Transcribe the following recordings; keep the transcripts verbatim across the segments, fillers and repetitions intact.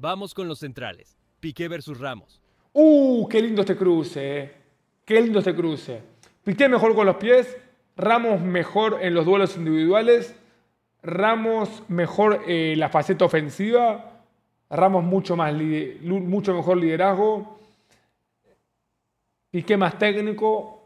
Vamos con los centrales. Piqué versus Ramos. ¡Uh! ¡Qué lindo este cruce! Eh. ¡Qué lindo este cruce! Piqué mejor con los pies, Ramos mejor en los duelos individuales, Ramos mejor en la faceta ofensiva, Ramos mucho, más, mucho mejor liderazgo, Piqué más técnico,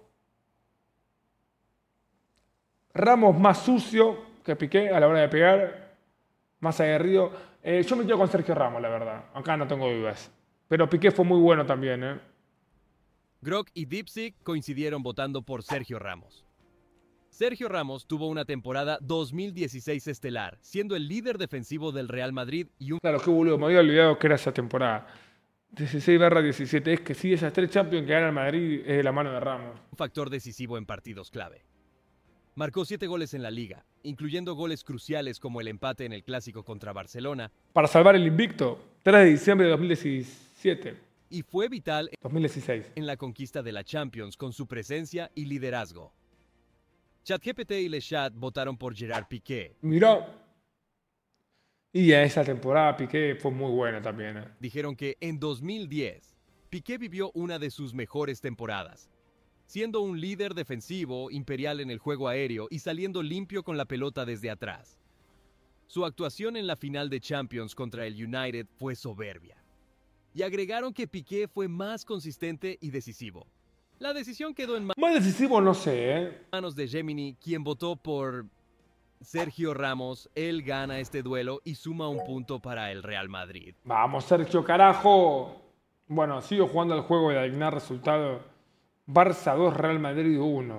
Ramos más sucio que Piqué a la hora de pegar, más aguerrido. Eh, yo me quedo con Sergio Ramos, la verdad. Acá no tengo dudas. Pero Piqué fue muy bueno también, ¿eh? Grok y Dipsy coincidieron votando por Sergio Ramos. Sergio Ramos tuvo una temporada dos mil dieciséis estelar, siendo el líder defensivo del Real Madrid y un... Claro, qué boludo, me había olvidado que era esa temporada. dieciséis barra diecisiete. Es que sí, esas tres Champions que gana el Madrid es de la mano de Ramos. Un factor decisivo en partidos clave. Marcó siete goles en la Liga, incluyendo goles cruciales como el empate en el Clásico contra Barcelona. Para salvar el invicto, tres de diciembre de dos mil diecisiete. Y fue vital dos mil dieciséis. en la conquista de la Champions con su presencia y liderazgo. ChatGPT y LeChat votaron por Gerard Piqué. Mirá. Y a esa temporada Piqué fue muy buena también. ¿eh? Dijeron que en dos mil diez, Piqué vivió una de sus mejores temporadas, siendo un líder defensivo imperial en el juego aéreo y saliendo limpio con la pelota desde atrás. Su actuación en la final de Champions contra el United fue soberbia. Y agregaron que Piqué fue más consistente y decisivo. La decisión quedó en Más decisivo no sé, ¿eh? manos de Gemini, quien votó por Sergio Ramos. Él gana este duelo y suma un punto para el Real Madrid. Vamos, Sergio, carajo. Bueno, sigo jugando al juego de adivinar resultado. Barça dos, Real Madrid uno.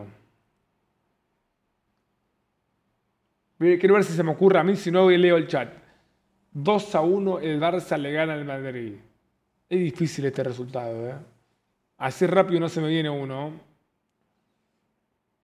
Quiero ver si se me ocurre a mí, si no leo el chat. dos a uno, el Barça le gana al Madrid. Es difícil este resultado, ¿eh? Así rápido no se me viene uno.